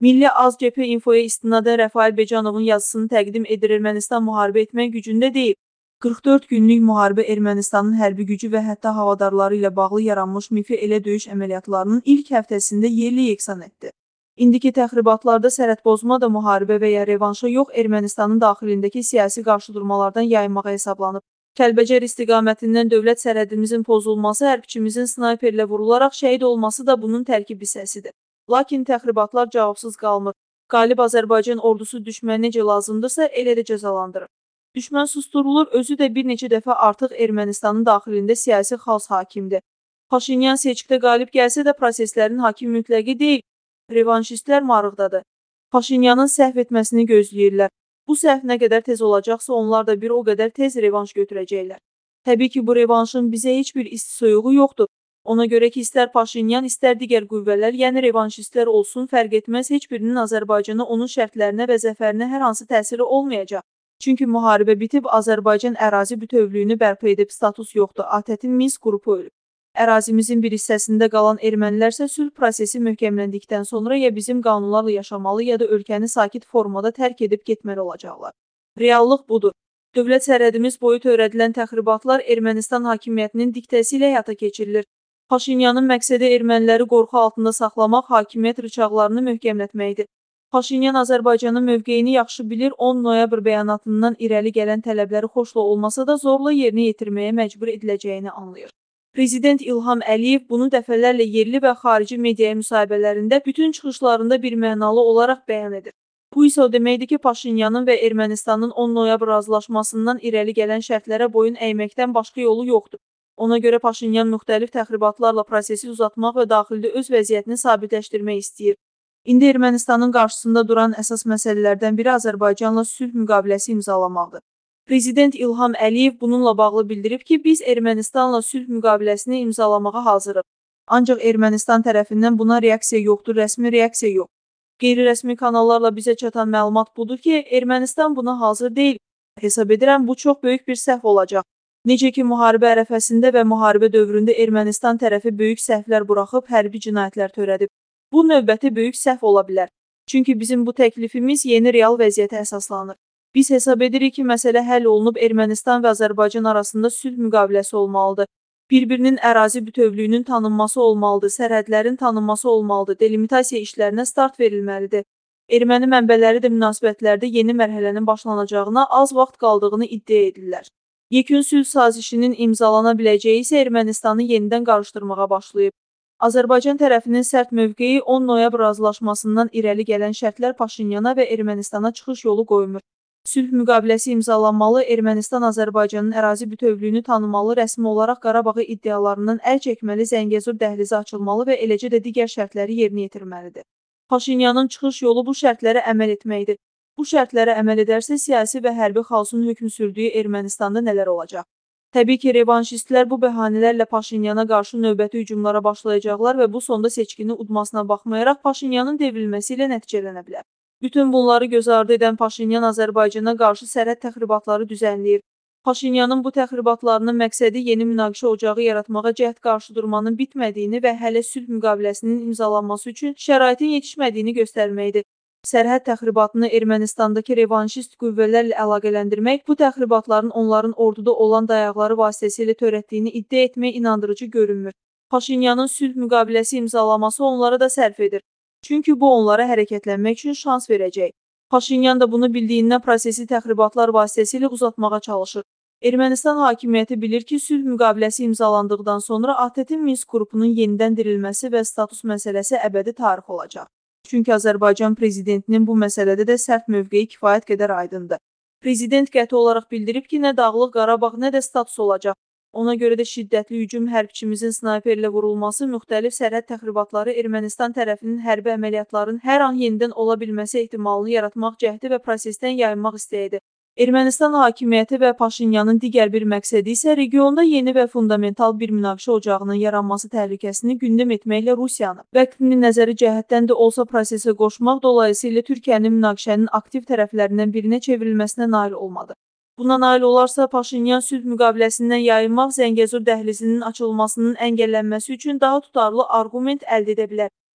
Milli AzCP infoya istinadən Rəfail Becanovun yazısını təqdim edir. Ermənistan müharibə etmək gücündə deyil. 44 günlük müharibə Ermənistanın hərbi gücü və hətta havadarları ilə bağlı yaranmış mifi elə döyüş əməliyyatlarının ilk həftəsində yerli yeksan etdi. İndiki təxribatlarda sərhədpozma da müharibə və ya revanşa yox, Ermənistanın daxilindəki siyasi qarşıdurmalardan yayınmağa hesablanıb. Kəlbəcər istiqamətindən dövlət sərhədimizin pozulması, hərbçimizin snayperlə vurularaq şəhid olması da bunun tərkib hissəsidir. Lakin təxribatlar cavabsız qalmır. Qalib Azərbaycan ordusu düşməni necə lazımdırsa elə də cəzalandırır. Düşmən susturulur, özü də bir neçə dəfə artıq Ermənistanın daxilində siyasi xaos hakimdir. Paşinyan seçkidə qalib gəlsə də proseslərin hakim mütləqi deyil. Revanşistlər marıqdadır. Paşinyanın səhv etməsini gözləyirlər. Bu səhv nə qədər tez olacaqsa onlar da bir o qədər tez revanş götürəcəklər. Təbii ki, bu revanşın bizə heç bir isti-soyuğu yoxdur. Ona görə ki, istər Paşinyan, istər digər qüvvələr, yəni revanşistlər olsun, fərq etməz, heç birinin Azərbaycana, onun şərtlərinə və zəfərinə hər hansı təsiri olmayacaq. Çünki müharibə bitib, Azərbaycan ərazi bütövlüyünü bərpa edib, status yoxdur, ATƏT-in Minsk qrupu ölüb. Ərazimizin bir hissəsində qalan ermənilər isə sülh prosesi möhkəmləndikdən sonra ya bizim qanunlarla yaşamalı, ya da ölkəni sakit formada tərk edib getməli olacaqlar. Reallıq budur. Dövlət sərhədimiz boyu törədilən təxribatlar Ermənistan hakimiyyətinin diktəsi ilə həyata keçirilir. Paşinyanın məqsədi erməniləri qorxu altında saxlamaq, hakimiyyət rıçaqlarını möhkəmlətməkdir. Paşinyan Azərbaycanın mövqeyini yaxşı bilir, 10 noyabr bəyanatından irəli gələn tələbləri xoşla olmasa da zorla yerinə yetirməyə məcbur ediləcəyini anlayır. Prezident İlham Əliyev bunu dəfələrlə yerli və xarici mediaya müsahibələrində bütün çıxışlarında bir mənalı olaraq bəyan edir. Bu isə o deməkdir ki, Paşinyanın və Ermənistanın 10 noyabr razılaşmasından irəli gələn şərtlərə boyun əyməkdən başqa yolu yoxdur. Ona görə Paşinyan müxtəlif təxribatlarla prosesi uzatmaq və daxildə öz vəziyyətini sabitləşdirmək istəyir. İndi Ermənistanın qarşısında duran əsas məsələlərdən biri Azərbaycanla sülh müqaviləsi imzalamaqdır. Prezident İlham Əliyev bununla bağlı bildirib ki, biz Ermənistanla sülh müqaviləsini imzalamağa hazırıq. Ancaq Ermənistan tərəfindən buna reaksiya yoxdur, rəsmi reaksiya yox. Qeyri-rəsmi kanallarla bizə çatan məlumat budur ki, Ermənistan buna hazır deyil. Hesab edirəm, bu çox böyük bir səhv olacaq. Necə ki, müharibə ərəfəsində və müharibə dövründə Ermənistan tərəfi böyük səhvlər buraxıb, hərbi cinayətlər törədib. Bu növbəti böyük səhv ola bilər. Çünki bizim bu təklifimiz yeni real vəziyyətə əsaslanır. Biz hesab edirik ki, məsələ həll olunub, Ermənistan və Azərbaycan arasında sülh müqaviləsi olmalıdır. Bir-birinin ərazi bütövlüyünün tanınması olmalıdır, sərhədlərin tanınması olmalıdır, delimitasiya işlərinə start verilməlidir. Erməni mənbələri də münasibətlərdə yeni mərhələnin başlanacağına az vaxt qaldığını iddia edirlər. Yekun sülh sazişinin imzalana biləcəyi isə Ermənistanı yenidən qarışdırmağa başlayıb. Azərbaycan tərəfinin sərt mövqeyi 10 noyabr razılaşmasından irəli gələn şərtlər Paşinyana və Ermənistana çıxış yolu qoymur. Sülh müqaviləsi imzalanmalı, Ermənistan Azərbaycanın ərazi bütövlüyünü tanımalı, rəsmi olaraq Qarabağı iddialarından əl çəkməli, Zəngəzur dəhlizi açılmalı və eləcə də digər şərtləri yerinə yetirməlidir. Paşinyanın çıxış yolu bu şərtlərə əməl etməkdir. Bu şərtlərə əməl edərsə, siyasi və hərbi xaosun hökm sürdüyü Ermənistanda nələr olacaq? Təbii ki, revanşistlər bu bəhanələrlə Paşinyana qarşı növbəti hücumlara başlayacaqlar və bu sonda seçkini udmasına baxmayaraq Paşinyanın devrilməsi ilə nəticələnə bilər. Bütün bunları göz ardı edən Paşinyan Azərbaycana qarşı sərhəd təxribatları düzənləyir. Paşinyanın bu təxribatlarının məqsədi yeni münaqişə ocağı yaratmağa cəhd qarşıdurmanın bitmədiyini və hələ sülh müqaviləsinin imzalanması üçün şəraitin yetişmədiyini göstərməkdir. Sərhəd təxribatını Ermənistandakı revanşist qüvvələrlə əlaqələndirmək, bu təxribatların onların orduda olan dayaqları vasitəsilə törətdiyini iddia etmək inandırıcı görünmür. Paşinyanın sülh müqaviləsi imzalaması onlara da sərf edir. Çünki bu onlara hərəkətlənmək üçün şans verəcək. Paşinyan da bunu bildiyindən prosesi təxribatlar vasitəsilə uzatmağa çalışır. Ermənistan hakimiyyəti bilir ki, sülh müqaviləsi imzalandıqdan sonra ATƏT-in Minsk qrupunun yenidən dirilməsi və status məsələsi əbədi tarix olacaq. Çünki Azərbaycan prezidentinin bu məsələdə də sərt mövqeyi kifayət qədər aydındır. Prezident qəti olaraq bildirib ki, nə Dağlıq Qarabağ, nə də status olacaq. Ona görə də şiddətli hücum, hərbçimizin snayperlə vurulması, müxtəlif sərhəd təxribatları Ermənistan tərəfinin hərbi əməliyyatların hər an yenidən ola bilməsi ehtimalını yaratmaq cəhdi və prosesdən yayınmaq istəyidir. Ermənistan hakimiyyəti və Paşinyanın digər bir məqsədi isə regionda yeni və fundamental bir münaqişə ocağının yaranması təhlükəsini gündəm etməklə Rusiyanı vəqfini nəzəri cəhətdən də olsa prosesə qoşmaq, dolayısıyla Türkiyənin münaqişənin aktiv tərəflərindən birinə çevrilməsinə nail olmadı. Buna nail olarsa, Paşinyan sülh müqaviləsindən yayınmaq, Zəngəzur dəhlizinin açılmasının əngəllənməsi üçün daha tutarlı arqument əldə edə bilər.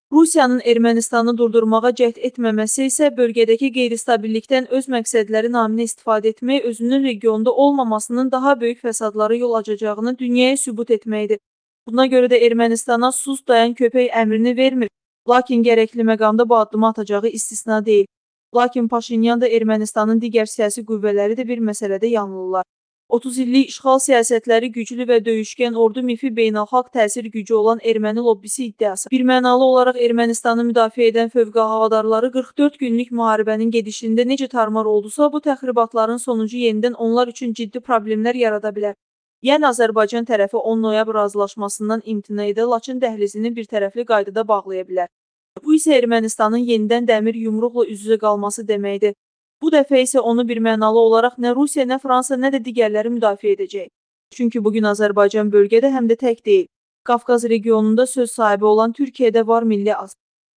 Rusiyanın Ermənistanı durdurmağa cəhd etməməsi isə bölgədəki qeyri-stabillikdən öz məqsədləri naminə istifadə etmək, özünün regionda olmamasının daha böyük fəsadlara yol açacağını dünyaya sübut etməkdir. Buna görə də Ermənistana sus dayan köpək əmrini vermir, lakin gərəkli məqamda bu addımı atacağı istisna deyil. Lakin Paşinyan da Ermənistanın digər siyasi qüvvələri də bir məsələdə yanılırlar. 30 illik işğal siyasətləri, güclü və döyüşkən ordu mifi, beynəlxalq təsir gücü olan erməni lobbisi iddiası. Bir mənalı olaraq Ermənistanı müdafiə edən fövqa havadarları 44 günlük müharibənin gedişində necə tarmar oldusa, bu təxribatların sonucu yenidən onlar üçün ciddi problemlər yarada bilər. Yəni Azərbaycan tərəfi 10 noyabr razılaşmasından imtina edə Laçın dəhlizini bir tərəfli qaydada bağlaya bilər. Bu isə Ermənistanın yenidən dəmir yumruqla üz-üzə qalması deməkdir. Bu dəfə isə onu birmənalı olaraq nə Rusiya, nə Fransa, nə də digərləri müdafiə edəcək. Çünki bugün Azərbaycan bölgədə həm də tək deyil. Qafqaz regionunda söz sahibi olan Türkiyədə var milli az.